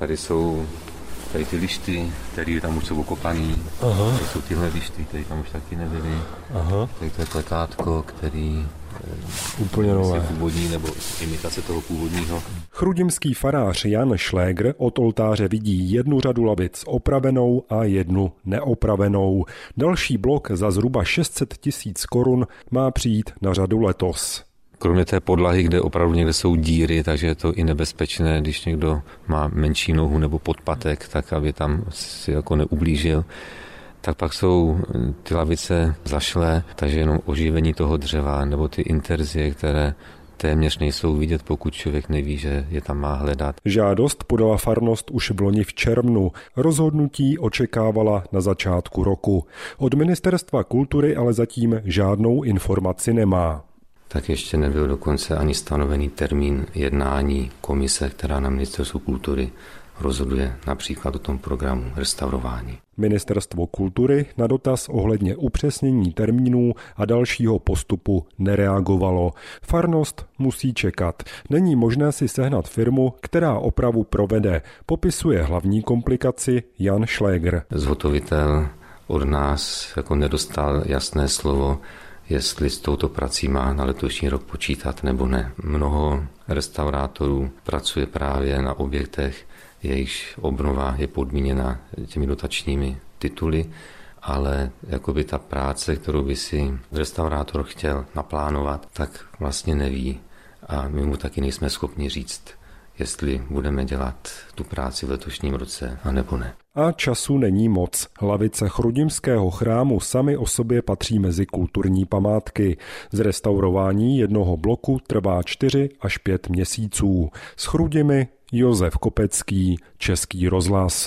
Tady jsou ty lišty, které tam už jsou okopaný. Aha. Tady jsou tyhle lišty, které tam už taky nebyly. Aha. Tady to je plekátko, který úplně nové. Původní nebo imitace toho původního. Chrudimský farář Jan Šlégr od oltáře vidí jednu řadu lavic opravenou a jednu neopravenou. Další blok za zhruba 600 000 korun má přijít na řadu letos. Kromě té podlahy, kde opravdu někde jsou díry, takže je to i nebezpečné, když někdo má menší nohu nebo podpatek, tak aby tam si jako neublížil. Tak pak jsou ty lavice zašlé, takže jenom oživení toho dřeva nebo ty interzie, které téměř nejsou vidět, pokud člověk neví, že je tam má hledat. Žádost podala farnost už vloni v červnu. Rozhodnutí očekávala na začátku roku. Od Ministerstva kultury ale zatím žádnou informaci nemá. Tak ještě nebyl dokonce ani stanovený termín jednání komise, která na Ministerstvu kultury rozhoduje například o tom programu restaurování. Ministerstvo kultury na dotaz ohledně upřesnění termínů a dalšího postupu nereagovalo. Farnost musí čekat. Není možné si sehnat firmu, která opravu provede, popisuje hlavní komplikaci Jan Šlégr. Zhotovitel od nás jako nedostal jasné slovo, jestli s touto prací má na letošní rok počítat nebo ne. Mnoho restaurátorů pracuje právě na objektech, jejichž obnova je podmíněna těmi dotačními tituly, ale jakoby ta práce, kterou by si restaurátor chtěl naplánovat, tak vlastně neví a my mu taky nejsme schopni říct, jestli budeme dělat tu práci v letošním roce, anebo ne. A času není moc. Lavice chrudimského chrámu sami o sobě patří mezi kulturní památky. Zrestaurování jednoho bloku trvá 4 až 5 měsíců. S Chrudimi Josef Kopecký, Český rozhlas.